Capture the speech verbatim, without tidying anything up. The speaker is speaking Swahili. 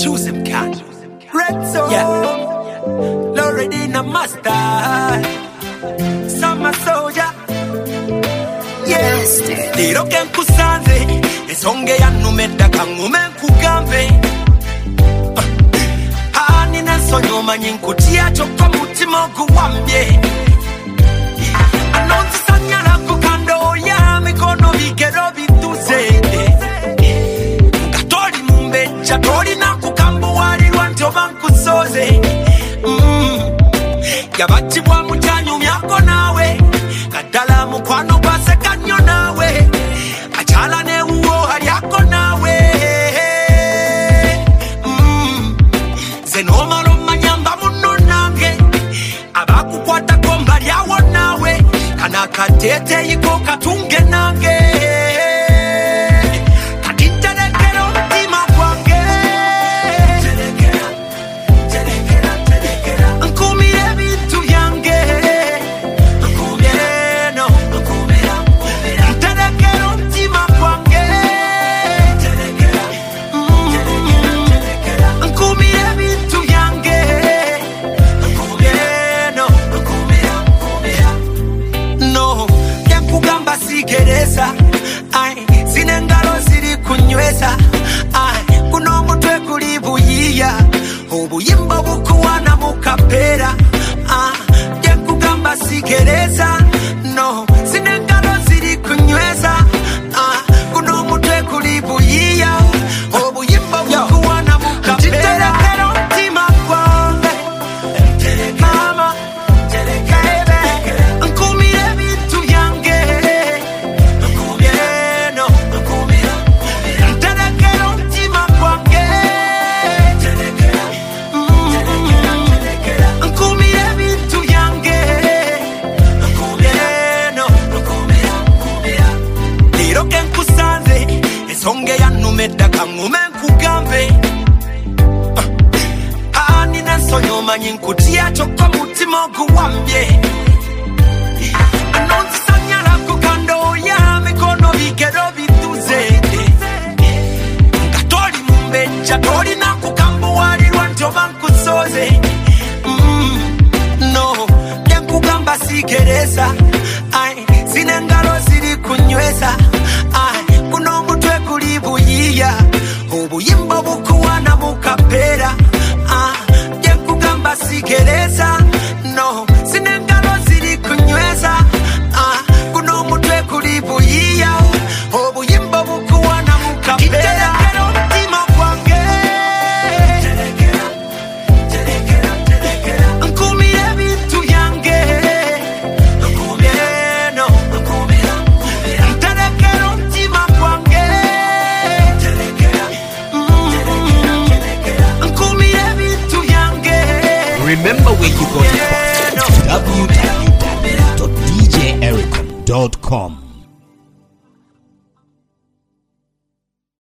choose him can. Red zone, yeah. Loredina master, summer soldier. Yes, lero ken kusanze, esonge ya numeda kangume kugambe. Hani na sonyo manyenkutia chokwa mutimo kuwambye. Anonzi sanyala kukando ya mikono vikero vituze. Katori mumbecha, tori na kukambu wali wanto bankusoze. Mm. Yabachi wa mutanyu myako nawe, kadala mukwano base kanyo nawe, achala ne uo hariako nawe. Mm. Zenoma lo manyamba muno nange, abaku kwata komba liawo nawe, kana katete yiko katunge nange. Ai, sinengalo siri kunyweza. Ai, kuno mutwe kulibuyiya, obuyimba bukuwana mukapera. Ah, yenkugamba sigereza. No, sinengalo siri kunyweza. Ah, kuno mutwe kulibuyiya, obuyimba bukuwana mukapera. Tima kwange, mama, nkumire bintu yange. Songe ya numeda kangume kugambe. Hani na sonyo manyenkutia chokwa mutimo kuwambye. Anonzi sanyala kukando ya mikono vikero vituze. Katori mumbecha, tori na kukambu wali wanto bankusoze. Mm, no, yenkugamba sigereza. Ai, sinengalo siri kunyweza. Ai, kuno mutwe kulibuyiya, obuyimba bukuwana mukapera. Ah, yenkugamba sigereza. No, sinengalo siri kunyweza. Ah, kuno mutwe kulibuyiya, obuyimba bukuwana mukapera. Tima kwange, nkumire bintu yange. No, nterekero ntima kwange. Nkumire bintu yange. Remember where you got it from. w w w dot d j ericom dot com